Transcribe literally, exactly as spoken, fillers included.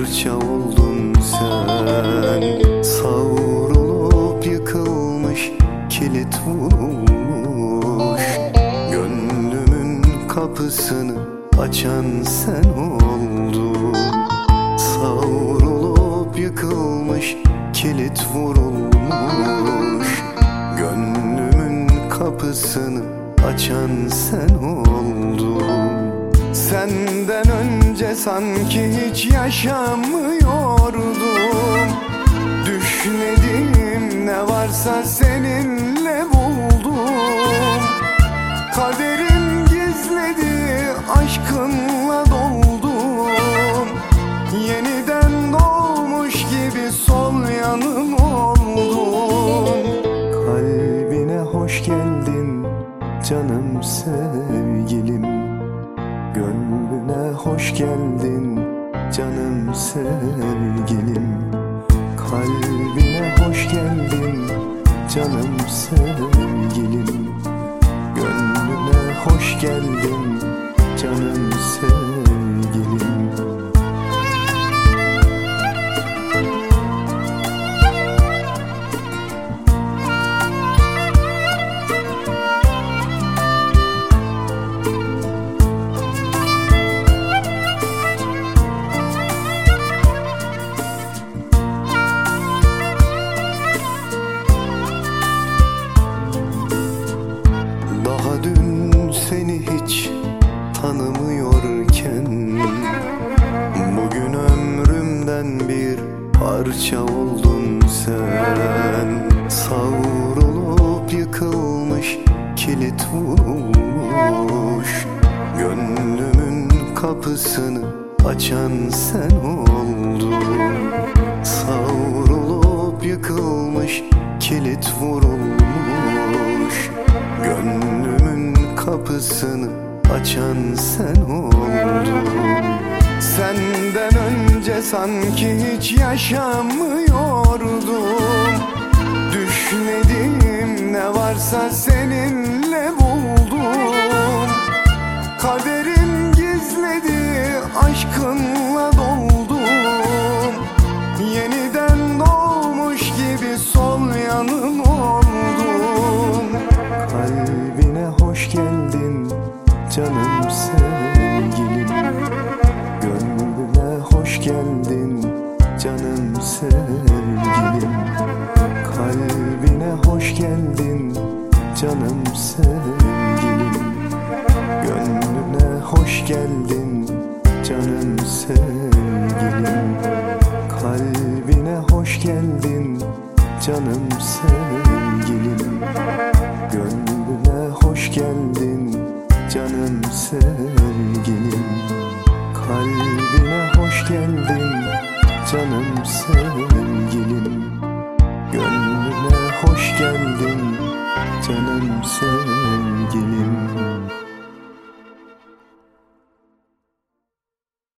parça oldun sen. Savrulup yıkılmış, kilit vurulmuş, gönlümün kapısını açan sen oldun. Savrulup yıkılmış, kilit vurulmuş, gönlümün kapısını açan sen oldun. Senden önce sanki hiç yaşamıyordum. Düşlediğim ne varsa seninle buldum. Kaderin gizlediği aşkınla doldum. Yeniden doğmuş gibi sol yanım oldun. Kalbine hoş geldin canım sevgilim, gönlüne hoş geldin canım sevgilim. Kalbine hoş geldin canım sevgilim, gönlüne hoş geldin canım sevgilim. Seni hiç tanımıyorken bugün ömrümden bir parça oldun sen. Savrulup yıkılmış, kilit vurulmuş, gönlümün kapısını açan sen oldun. Savrulup yıkılmış, kilit vurulmuş, gönlümün kapısını açan sen oldun. Senden önce sanki hiç yaşamıyordum. Düşlediğim ne varsa seninle buldum. Kaderin gizlediği aşkınla doldum. Yeniden doğmuş gibi sol yanım oldun. Kalbine hoş geldin canım sevgilim, gönlüne hoş geldin canım sevgilim. Kalbine hoş geldin canım sevgilim, gönlüne hoş geldin canım sevgilim. Kalbine hoş geldin canım sevgilim, gönlüne hoş geldin canım sevgilim. Kalbine hoş geldin canım sevgilim, gönlüne hoş geldin canım sevgilim.